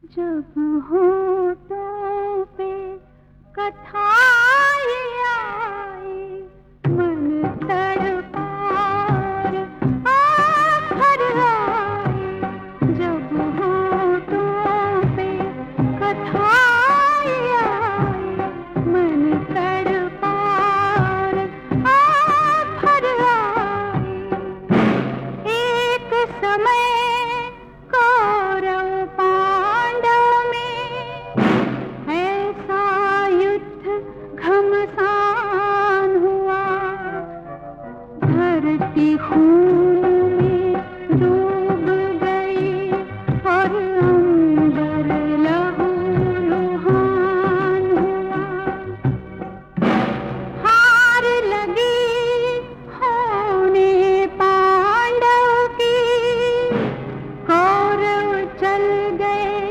जब होठों पे कथाई आई, मन तड़पा और आखर आई। जब होठों पे कथाई आई, मन तड़पा और आखर आई। एक समय कौरव पांडव में ऐसा युद्ध घमसान हुआ, धरती खून में डूब गई और अंबर लहूलुहान हुआ। हार लगी होने पांडव की, कौरव चल गए